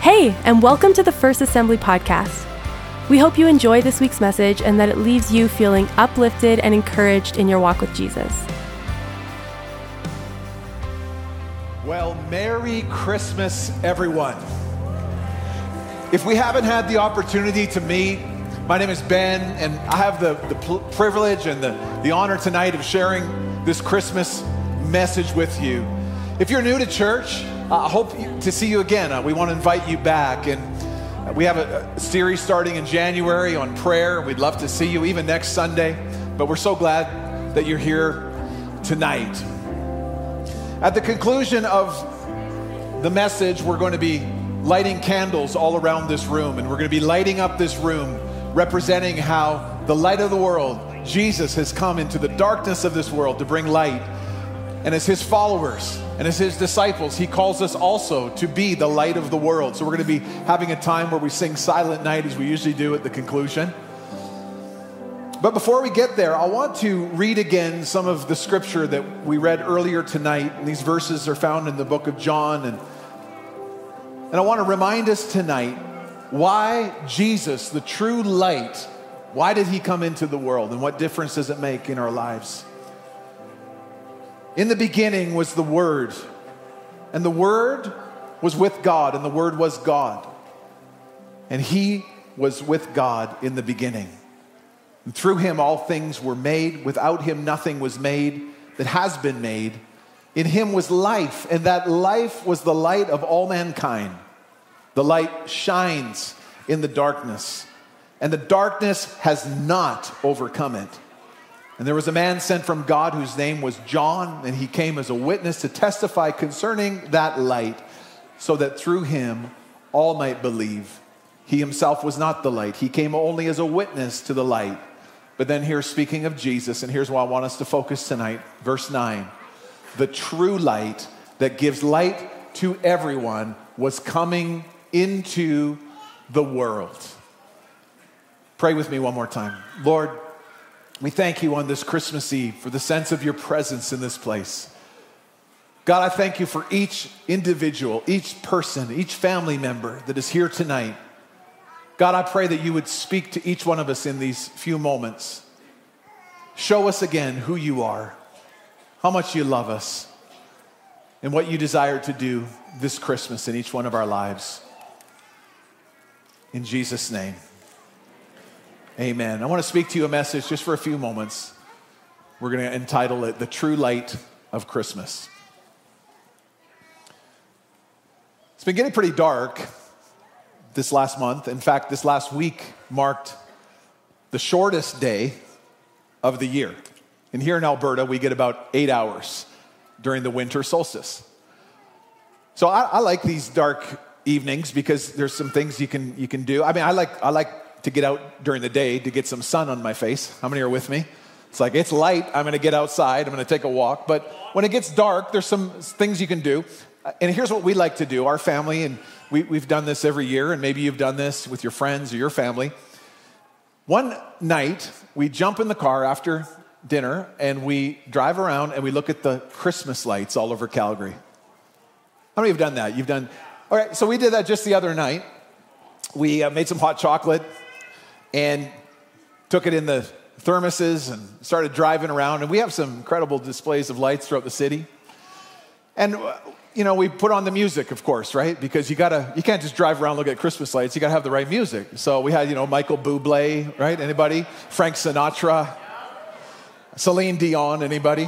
Hey, and welcome to the First Assembly Podcast. We hope you enjoy this week's message and that it leaves you feeling uplifted and encouraged in your walk with Jesus. Well, Merry Christmas, everyone. If we haven't had the opportunity to meet, my name is Ben, and I have the privilege and the honor tonight of sharing this Christmas message with you. If you're new to church, I hope to see you again. We want to invite you back, and we have a series starting in January on prayer. We'd love to see you even next Sunday, but we're so glad that you're here tonight. At the conclusion of the message, we're going to be lighting candles all around this room, and we're going to be lighting up this room, representing how the light of the world, Jesus, has come into the darkness of this world to bring light. And as his followers and as his disciples, he calls us also to be the light of the world. So we're going to be having a time where we sing Silent Night, as we usually do at the conclusion. But before we get there, I want to read again some of the scripture that we read earlier tonight. And these verses are found in the book of John. And I want to remind us tonight why Jesus, the true light, why did he come into the world, and what difference does it make in our lives? In the beginning was the Word, and the Word was with God, and the Word was God. And he was with God in the beginning. And through him all things were made. Without him nothing was made that has been made. In him was life, and that life was the light of all mankind. The light shines in the darkness, and the darkness has not overcome it. And there was a man sent from God whose name was John, and he came as a witness to testify concerning that light, so that through him all might believe. He himself was not the light. He came only as a witness to the light. But then here, speaking of Jesus, and here's why I want us to focus tonight, verse 9. The true light that gives light to everyone was coming into the world. Pray with me one more time. Lord, we thank you on this Christmas Eve for the sense of your presence in this place. God, I thank you for each individual, each person, each family member that is here tonight. God, I pray that you would speak to each one of us in these few moments. Show us again who you are, how much you love us, and what you desire to do this Christmas in each one of our lives. In Jesus' name, amen. I want to speak to you a message just for a few moments. We're going to entitle it, The True Light of Christmas. It's been getting pretty dark this last month. In fact, this last week marked the shortest day of the year. And here in Alberta, we get about 8 hours during the winter solstice. So I like these dark evenings because there's some things you can do. I mean, I like to get out during the day to get some sun on my face. How many are with me? It's like, it's light, I'm going to get outside, I'm going to take a walk. But when it gets dark, there's some things you can do. And here's what we like to do, our family, and we've done this every year, and maybe you've done this with your friends or your family. One night, we jump in the car after dinner, and we drive around, and we look at the Christmas lights all over Calgary. How many have done that? You've done... All right, so we did that just the other night. We made some hot chocolate and took it in the thermoses and started driving around. And we have some incredible displays of lights throughout the city. And, you know, we put on the music, of course, right? Because you can't just drive around and look at Christmas lights. You got to have the right music. So we had, Michael Bublé, right? Anybody? Frank Sinatra? Celine Dion, anybody?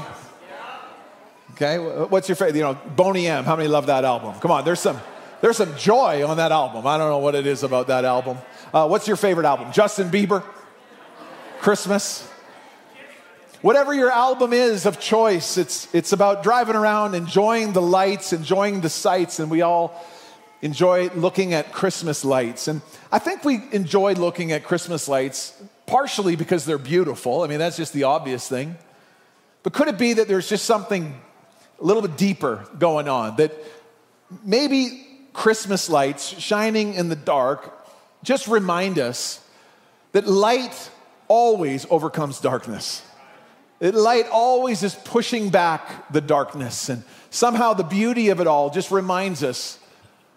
Okay, what's your favorite? Boney M. How many love that album? Come on, there's some joy on that album. I don't know what it is about that album. What's your favorite album? Justin Bieber? Christmas? Whatever your album is of choice, it's about driving around, enjoying the lights, enjoying the sights, and we all enjoy looking at Christmas lights. And I think we enjoy looking at Christmas lights partially because they're beautiful. I mean, that's just the obvious thing. But could it be that there's just something a little bit deeper going on, that maybe Christmas lights shining in the dark just remind us that light always overcomes darkness. Light always is pushing back the darkness, and somehow the beauty of it all just reminds us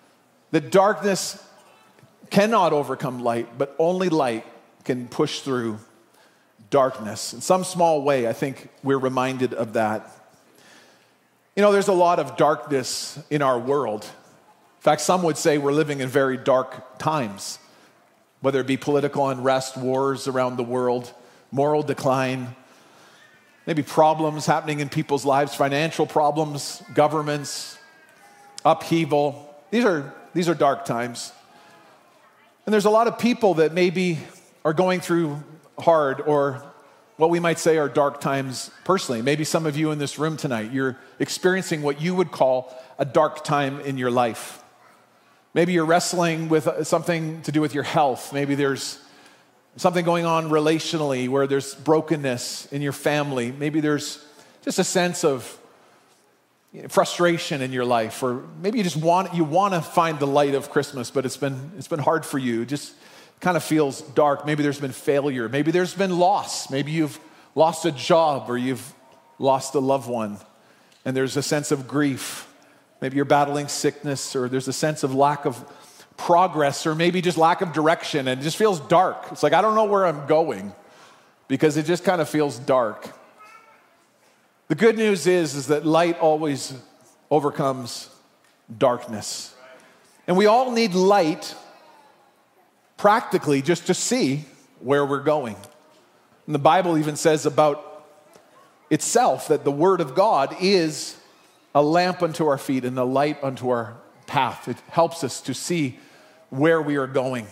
that darkness cannot overcome light, but only light can push through darkness. In some small way, I think we're reminded of that. You know, there's a lot of darkness in our world. In fact, some would say we're living in very dark times, whether it be political unrest, wars around the world, moral decline, maybe problems happening in people's lives, financial problems, governments, upheaval. These are dark times. And there's a lot of people that maybe are going through hard or what we might say are dark times personally. Maybe some of you in this room tonight, you're experiencing what you would call a dark time in your life. Maybe you're wrestling with something to do with your health. Maybe there's something going on relationally where there's brokenness in your family. Maybe there's just a sense of frustration in your life, or maybe you want to find the light of Christmas, but it's been hard for you. It just kind of feels dark. Maybe there's been failure. Maybe there's been loss. Maybe you've lost a job or you've lost a loved one, and there's a sense of grief. Maybe you're battling sickness, or there's a sense of lack of progress, or maybe just lack of direction, and it just feels dark. It's like, I don't know where I'm going because it just kind of feels dark. The good news is that light always overcomes darkness. And we all need light practically just to see where we're going. And the Bible even says about itself that the Word of God is a lamp unto our feet and a light unto our path. It helps us to see where we are going.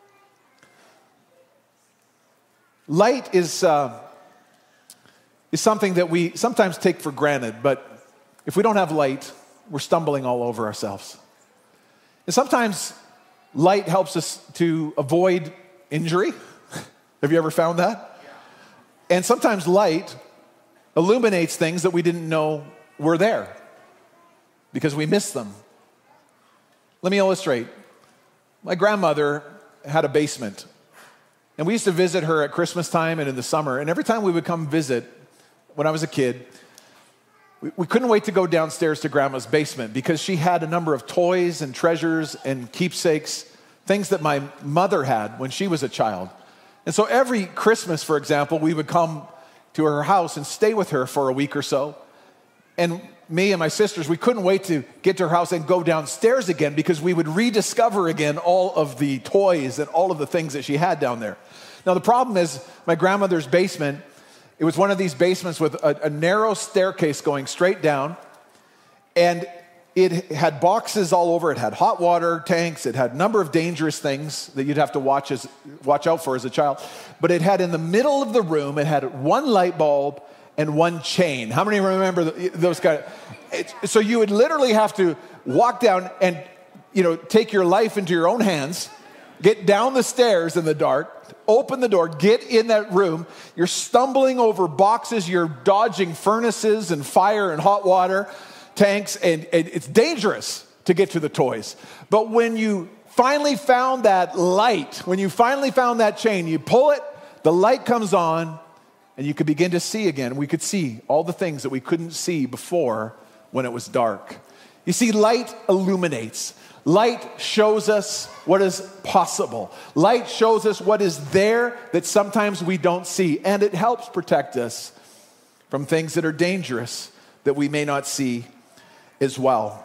Light is something that we sometimes take for granted, but if we don't have light, we're stumbling all over ourselves. And sometimes light helps us to avoid injury. Have you ever found that? Yeah. And sometimes light illuminates things that we didn't know were there because we missed them. Let me illustrate. My grandmother had a basement, and we used to visit her at Christmas time and in the summer, and every time we would come visit, when I was a kid, we couldn't wait to go downstairs to Grandma's basement because she had a number of toys and treasures and keepsakes, things that my mother had when she was a child. And so every Christmas, for example, we would come to her house and stay with her for a week or so. And me and my sisters, we couldn't wait to get to her house and go downstairs again because we would rediscover again all of the toys and all of the things that she had down there. Now, the problem is my grandmother's basement, it was one of these basements with a narrow staircase going straight down, and it had boxes all over. It had hot water tanks. It had a number of dangerous things that you'd have to watch out for as a child. But it had in the middle of the room, it had one light bulb and one chain. How many remember those kind of? So you would literally have to walk down and take your life into your own hands, get down the stairs in the dark, open the door, get in that room. You're stumbling over boxes. You're dodging furnaces and fire and hot water tanks, and it's dangerous to get to the toys. But when you finally found that light, when you finally found that chain, you pull it, the light comes on, and you could begin to see again. We could see all the things that we couldn't see before when it was dark. You see, light illuminates. Light shows us what is possible. Light shows us what is there that sometimes we don't see, and it helps protect us from things that are dangerous that we may not see as well.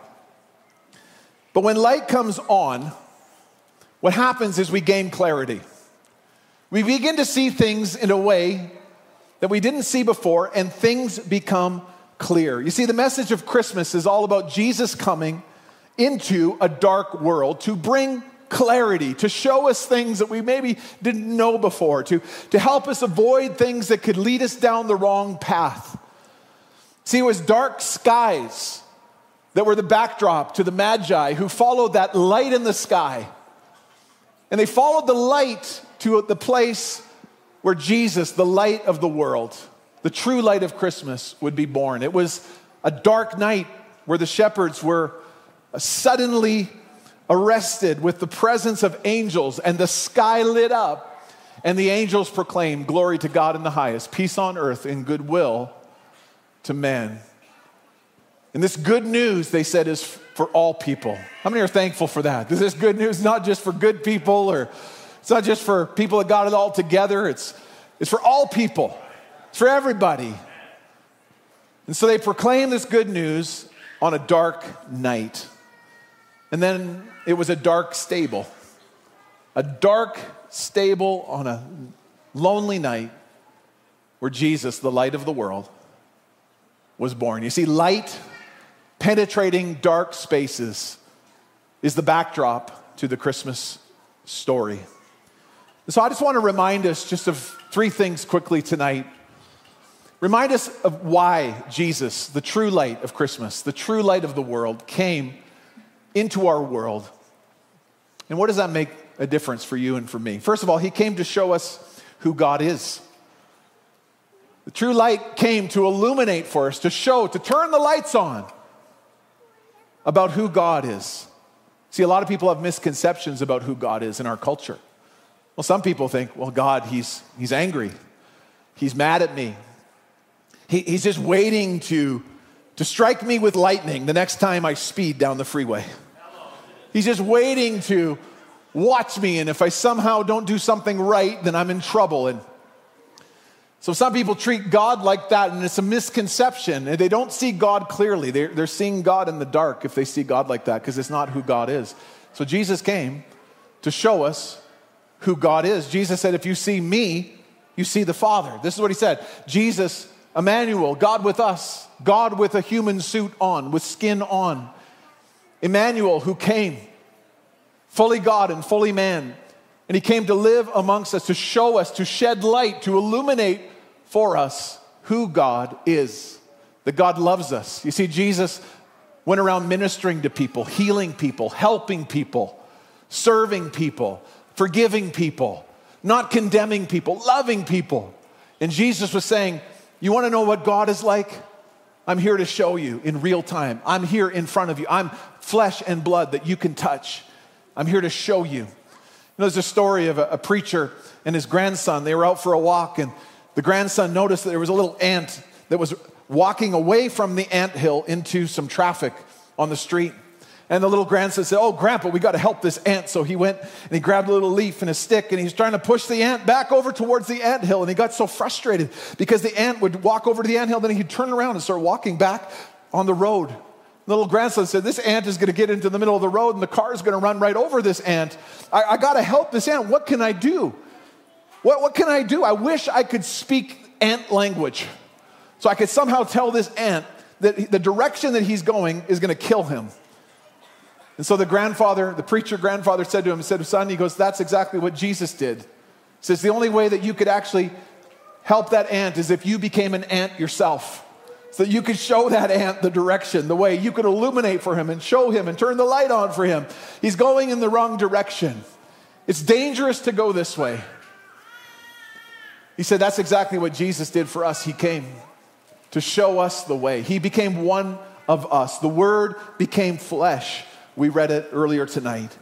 But when light comes on, what happens is we gain clarity. We begin to see things in a way that we didn't see before, and things become clear. You see, the message of Christmas is all about Jesus coming into a dark world to bring clarity, to show us things that we maybe didn't know before, to help us avoid things that could lead us down the wrong path. See, it was dark skies that were the backdrop to the Magi who followed that light in the sky. And they followed the light to the place where Jesus, the light of the world, the true light of Christmas, would be born. It was a dark night where the shepherds were suddenly arrested with the presence of angels, and the sky lit up, and the angels proclaimed, "Glory to God in the highest, peace on earth and goodwill to men." And this good news, they said, is for all people. How many are thankful for that? This good news not just for good people, or it's not just for people that got it all together. It's for all people. It's for everybody. And so they proclaimed this good news on a dark night. And then it was a dark stable. A dark stable on a lonely night where Jesus, the light of the world, was born. You see, light penetrating dark spaces is the backdrop to the Christmas story. And so I just want to remind us just of three things quickly tonight. Remind us of why Jesus, the true light of Christmas, the true light of the world, came into our world. And what does that make a difference for you and for me? First of all, he came to show us who God is. The true light came to illuminate for us, to show, to turn the lights on about who God is. See, a lot of people have misconceptions about who God is in our culture. Well, some people think, well, God, he's angry. He's mad at me. He's just waiting to strike me with lightning the next time I speed down the freeway. He's just waiting to watch me, and if I somehow don't do something right, then I'm in trouble. And so some people treat God like that, and it's a misconception. And they don't see God clearly. They're seeing God in the dark if they see God like that, because it's not who God is. So Jesus came to show us who God is. Jesus said, if you see me, you see the Father. This is what he said. Jesus, Emmanuel, God with us, God with a human suit on, with skin on. Emmanuel, who came, fully God and fully man. And he came to live amongst us, to show us, to shed light, to illuminate for us who God is. That God loves us. You see, Jesus went around ministering to people, healing people, helping people, serving people, forgiving people, not condemning people, loving people. And Jesus was saying, you want to know what God is like? I'm here to show you in real time. I'm here in front of you. I'm flesh and blood that you can touch. I'm here to show you. There's a story of a preacher and his grandson. They were out for a walk, and the grandson noticed that there was a little ant that was walking away from the anthill into some traffic on the street. And the little grandson said, oh, Grandpa, we got to help this ant. So he went and he grabbed a little leaf and a stick, and he's trying to push the ant back over towards the anthill. And he got so frustrated because the ant would walk over to the anthill, then he'd turn around and start walking back on the road. The little grandson said, this ant is going to get into the middle of the road, and the car is going to run right over this ant. I got to help this ant. What can I do? What can I do? I wish I could speak ant language, so I could somehow tell this ant that the direction that he's going is going to kill him. And so the preacher grandfather said to him, son, he goes, that's exactly what Jesus did. He says, the only way that you could actually help that ant is if you became an ant yourself. So that you could show that ant the direction, the way. You could illuminate for him and show him and turn the light on for him. He's going in the wrong direction. It's dangerous to go this way. He said that's exactly what Jesus did for us. He came to show us the way. He became one of us. The Word became flesh. We read it earlier tonight.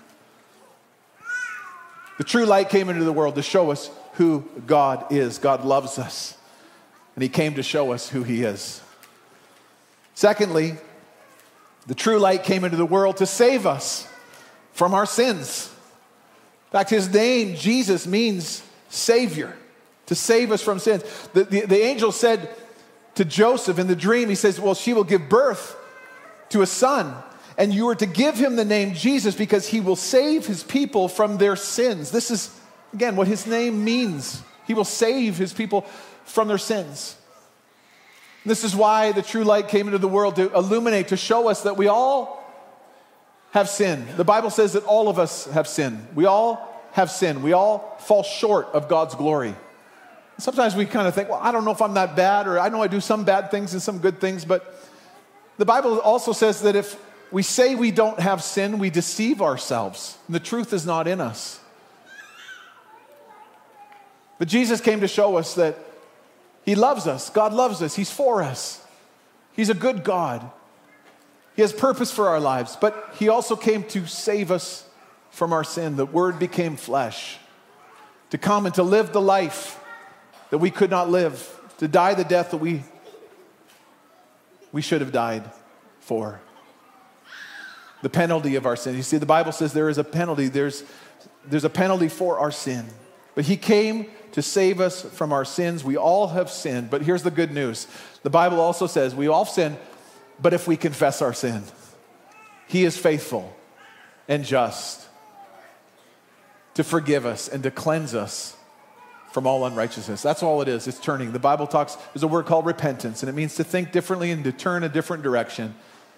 The true light came into the world to show us who God is. God loves us. And he came to show us who he is. Secondly, the true light came into the world to save us from our sins. In fact, his name, Jesus, means Savior, to save us from sins. The angel said to Joseph in the dream, he says, well, she will give birth to a son, and you are to give him the name Jesus because he will save his people from their sins. This is, again, what his name means. He will save his people from their sins. This is why the true light came into the world, to illuminate, to show us that we all have sinned. The Bible says that all of us have sinned. We all have sinned. We all fall short of God's glory. Sometimes we kind of think, well, I don't know if I'm that bad, or I know I do some bad things and some good things, but the Bible also says that if we say we don't have sin, we deceive ourselves, and the truth is not in us. But Jesus came to show us that he loves us. God loves us. He's for us. He's a good God. He has purpose for our lives, but he also came to save us from our sin. The Word became flesh, to come and to live the life that we could not live, to die the death that we should have died for. The penalty of our sin. You see, the Bible says there is a penalty. There's a penalty for our sin. But he came to save us from our sins. We all have sinned. But here's the good news. The Bible also says we all sin, but if we confess our sin, he is faithful and just to forgive us and to cleanse us from all unrighteousness. That's all it is. It's turning. The Bible talks, there's a word called repentance, and it means to think differently and to turn a different direction.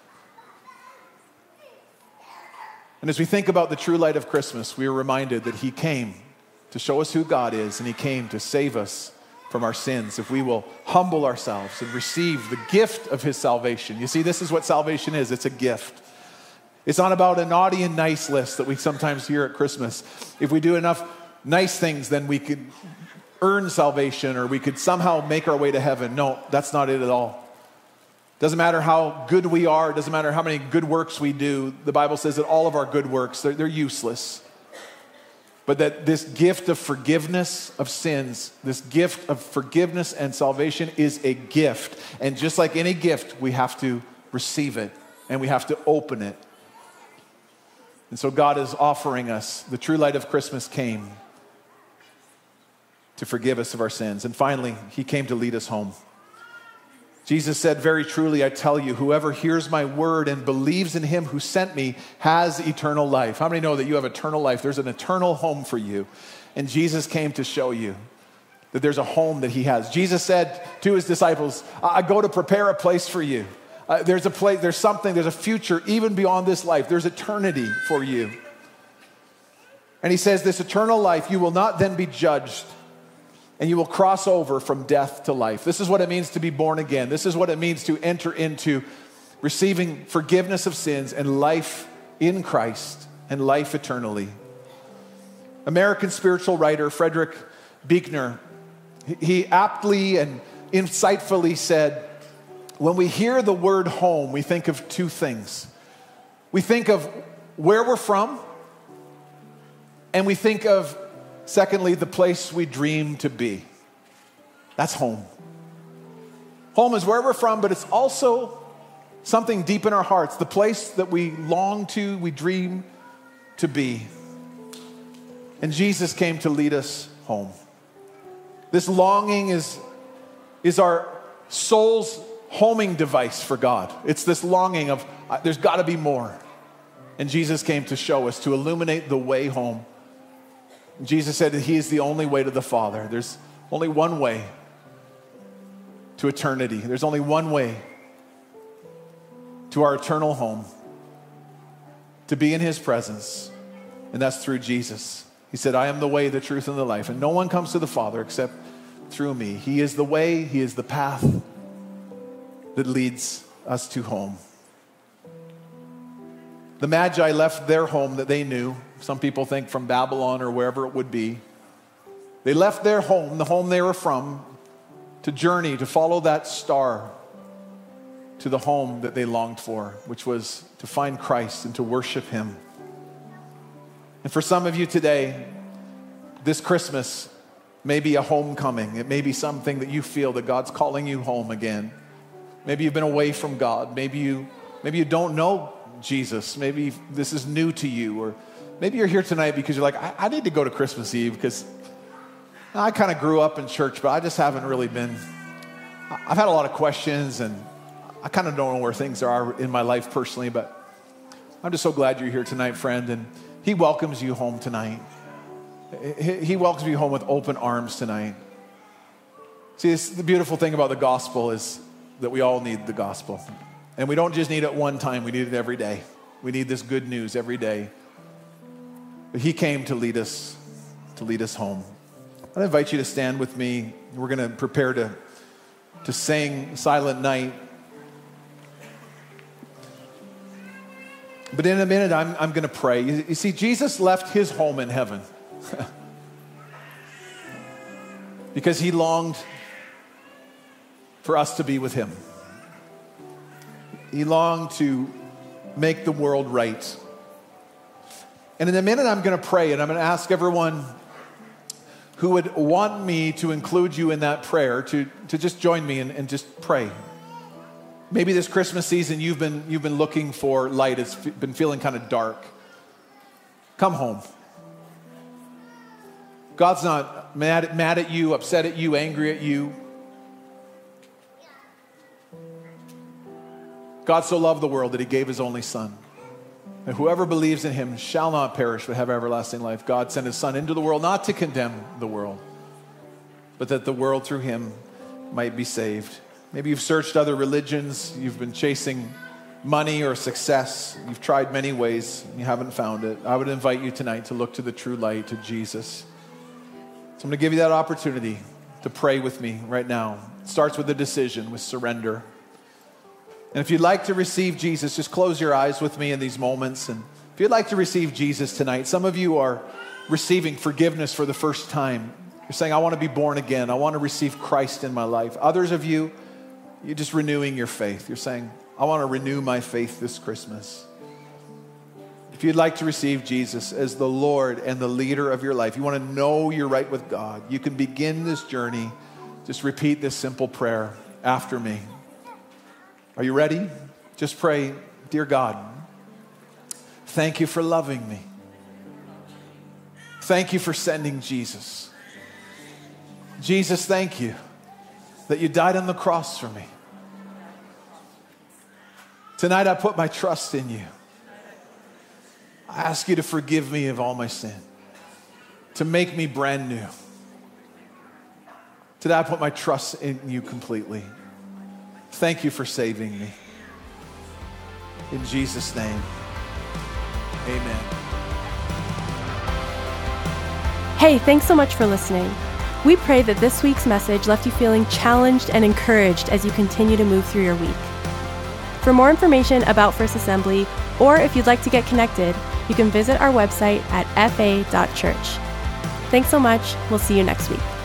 And as we think about the true light of Christmas, we are reminded that he came to show us who God is, and he came to save us from our sins if we will humble ourselves and receive the gift of his salvation. You see, this is what salvation is. It's a gift. It's not about a naughty and nice list that we sometimes hear at Christmas. If we do enough nice things, then we could earn salvation or we could somehow make our way to heaven. No, that's not it at all. Doesn't matter how good we are. It doesn't matter how many good works we do. The Bible says that all of our good works, they're useless. But that this gift of forgiveness of sins, this gift of forgiveness and salvation is a gift. And just like any gift, we have to receive it and we have to open it. And so God is offering us, the true light of Christmas came to forgive us of our sins. And finally, he came to lead us home. Jesus said, very truly, I tell you, whoever hears my word and believes in him who sent me has eternal life. How many know that you have eternal life? There's an eternal home for you. And Jesus came to show you that there's a home that he has. Jesus said to his disciples, I go to prepare a place for you. There's a place, there's something, there's a future even beyond this life. There's eternity for you. And he says, this eternal life, you will not then be judged, and you will cross over from death to life. This is what it means to be born again. This is what it means to enter into receiving forgiveness of sins and life in Christ and life eternally. American spiritual writer Frederick Buechner, he aptly and insightfully said, when we hear the word home, we think of two things. We think of where we're from, and we think of, secondly, the place we dream to be. That's home. Home is where we're from, but it's also something deep in our hearts, the place that we long to, we dream to be. And Jesus came to lead us home. This longing is our soul's homing device for God. It's this longing of, there's got to be more. And Jesus came to show us, to illuminate the way home. Jesus said that he is the only way to the Father. There's only one way to eternity. There's only one way to our eternal home, to be in his presence, and that's through Jesus. He said, I am the way, the truth, and the life, and no one comes to the Father except through me. He is the way, he is the path that leads us to home. The Magi left their home that they knew. Some people think from Babylon or wherever it would be. They left their home, the home they were from, to journey, to follow that star to the home that they longed for, which was to find Christ and to worship him. And for some of you today, this Christmas may be a homecoming. It may be something that you feel that God's calling you home again. Maybe you've been away from God. Maybe you don't know Jesus. Maybe this is new to you, or maybe you're here tonight because you're like, I need to go to Christmas Eve because I kind of grew up in church, but I just haven't really been. I've had a lot of questions, and I kind of don't know where things are in my life personally, but I'm just so glad you're here tonight, friend, and he welcomes you home tonight. He welcomes you home with open arms tonight. See, the beautiful thing about the gospel is that we all need the gospel. And we don't just need it one time, we need it every day. We need this good news every day. But he came to lead us home. I invite you to stand with me. We're going to prepare to sing Silent Night. But in a minute, I'm going to pray. You see, Jesus left his home in heaven because he longed for us to be with him. He longed to make the world right. And in a minute, I'm going to pray, and I'm going to ask everyone who would want me to include you in that prayer to just join me and just pray. Maybe this Christmas season you've been looking for light. It's been feeling kind of dark. Come home. God's not mad at you, upset at you, angry at you. God so loved the world that he gave his only son. And whoever believes in him shall not perish but have everlasting life. God sent his son into the world not to condemn the world, but that the world through him might be saved. Maybe you've searched other religions. You've been chasing money or success. You've tried many ways. You haven't found it. I would invite you tonight to look to the true light, to Jesus. So I'm going to give you that opportunity to pray with me right now. It starts with a decision, with surrender. And if you'd like to receive Jesus, just close your eyes with me in these moments. And if you'd like to receive Jesus tonight, some of you are receiving forgiveness for the first time. You're saying, I want to be born again. I want to receive Christ in my life. Others of you, you're just renewing your faith. You're saying, I want to renew my faith this Christmas. If you'd like to receive Jesus as the Lord and the leader of your life, you want to know you're right with God, you can begin this journey. Just repeat this simple prayer after me. Are you ready? Just pray, dear God, thank you for loving me. Thank you for sending Jesus. Jesus, thank you that you died on the cross for me. Tonight I put my trust in you. I ask you to forgive me of all my sin, to make me brand new. Today I put my trust in you completely. Thank you for saving me. In Jesus' name, amen. Hey, thanks so much for listening. We pray that this week's message left you feeling challenged and encouraged as you continue to move through your week. For more information about First Assembly, or if you'd like to get connected, you can visit our website at fa.church. Thanks so much. We'll see you next week.